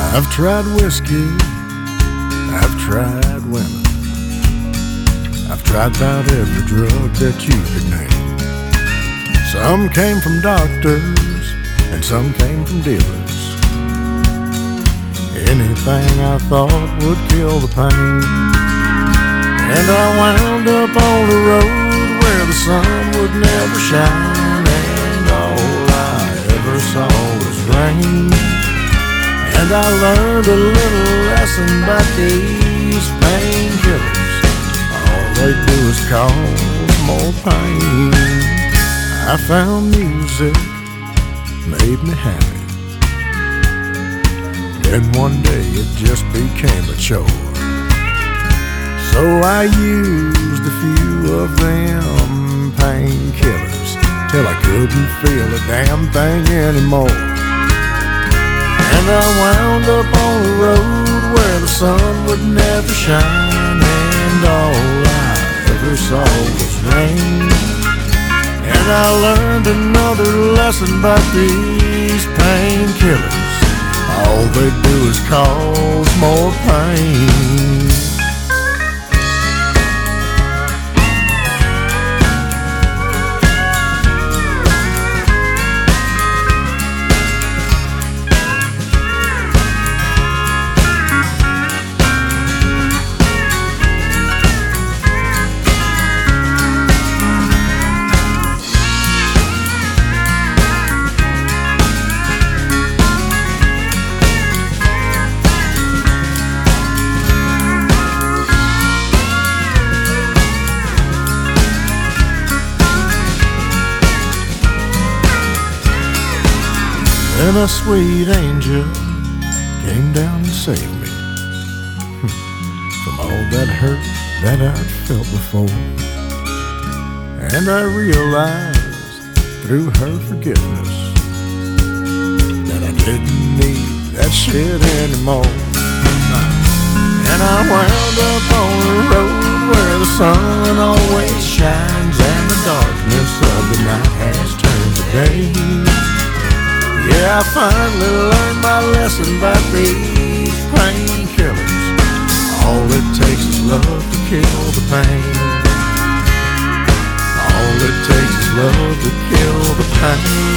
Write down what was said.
I've tried whiskey, I've tried women, I've tried about every drug that you could name. Some came from doctors and some came from dealers. Anything I thought would kill the pain. And I wound up on the road where the sun would never shine, and all I ever saw was rain. And I learned a little lesson about these painkillers. All they do is cause more pain. I found music made me happy. Then one day it just became a chore. So I used a few of them painkillers till I couldn't feel a damn thing anymore. And I wound up on the road where the sun would never shine, and all I ever saw was rain. And I learned another lesson about these painkillers. All they do is cause more pain. Then a sweet angel came down and saved me from all that hurt that I'd felt before. And I realized through her forgiveness that I didn't need that shit anymore. And I wound up on the road where the sun always shines and the darkness of the night has turned to day. Yeah, I finally learned my lesson about these painkillers. All it takes is love to kill the pain. All it takes is love to kill the pain.